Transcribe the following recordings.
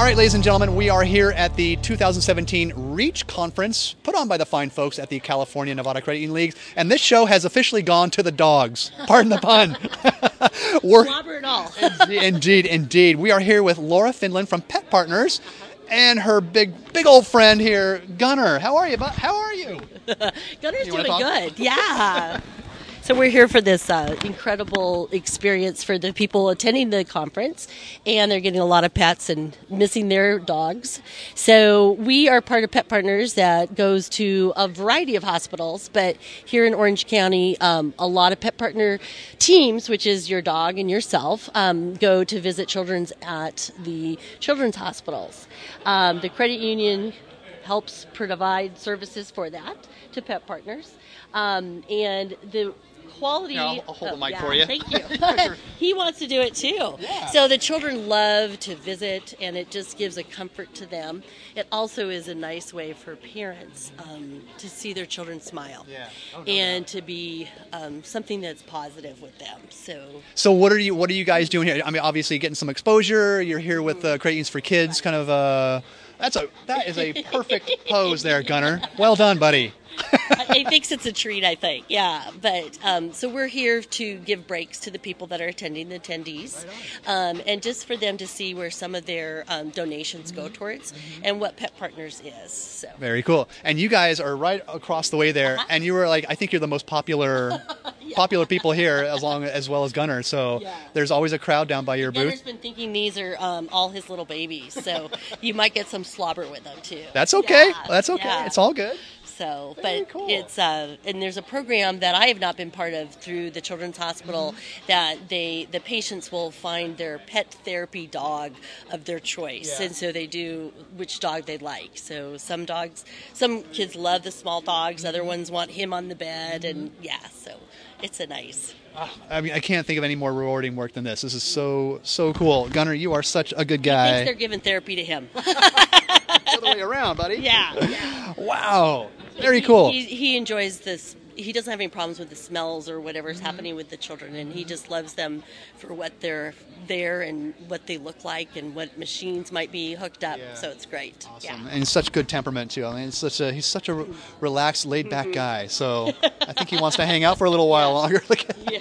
right, ladies and gentlemen, we are here at the 2017 REACH Conference, put on by the fine folks at the California Nevada Credit Union League, and this show has officially gone to the dogs. Pardon the pun. Slobber and all. Indeed. We are here with Laura Finland from Pet Partners and her big old friend here, Gunner. How are you, bud? How are you? Gunner's doing good. Yeah. So we're here for this incredible experience for the people attending the conference, and they're getting a lot of pets and missing their dogs. So we are part of Pet Partners that goes to a variety of hospitals, but here in Orange County, a lot of Pet Partner teams, which is your dog and yourself, go to visit children at the children's hospitals. The credit union helps provide services for that to Pet Partners, and the quality. Here, I'll hold the mic for you. Thank you. He wants to do it too. Yeah. So the children love to visit, and it just gives a comfort to them. It also is a nice way for parents to see their children smile, and to be something that's positive with them. So what are you guys doing here? I mean, obviously getting some exposure. You're here with Credit Unions for Kids, kind of. That is a perfect pose there, Gunner. Well done, buddy. He thinks it's a treat, I think. Yeah, but so we're here to give breaks to the people that are attending, the attendees, and just for them to see where some of their donations go towards and what Pet Partners is. So. Very cool. And you guys are right across the way there, and you were like, I think you're the most popular people here, as well as Gunner. So there's always a crowd down by your booth. Gunner's been thinking these are all his little babies, so you might get some slobber with them too. That's okay. Yeah. That's okay. Yeah. It's all good. So, Very but cool. it's and there's a program that I have not been part of through the Children's Hospital that the patients will find their pet therapy dog of their choice, and so they do which dog they like. So some kids love the small dogs, other ones want him on the bed, and so it's a nice. I mean, I can't think of any more rewarding work than this. This is so cool. Gunner, you are such a good guy. He thinks they're giving therapy to him. The other way around, buddy. Yeah. Wow. Very cool. He enjoys this. He doesn't have any problems with the smells or whatever's happening with the children, and he just loves them for what they're there and what they look like and what machines might be hooked up. So it's great. Awesome. And such good temperament too. I mean, he's such a relaxed, laid-back guy. So I think he wants to hang out for a little while longer. Say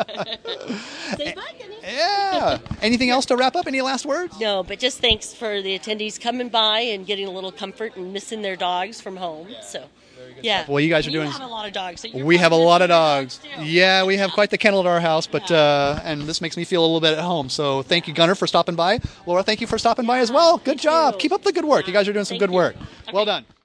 bye, Gunny. Yeah. Anything else to wrap up? Any last words? No, but just thanks for the attendees coming by and getting a little comfort and missing their dogs from home. So. Yeah. Well, you guys are you doing. have a lot of dogs. So we have a lot of dogs. Too. Yeah, we have quite the kennel at our house, but and this makes me feel a little bit at home. So thank you, Gunner, for stopping by. Laura, thank you for stopping by as well. Good job. Keep up the good work. You guys are doing some good work. Okay. Well done.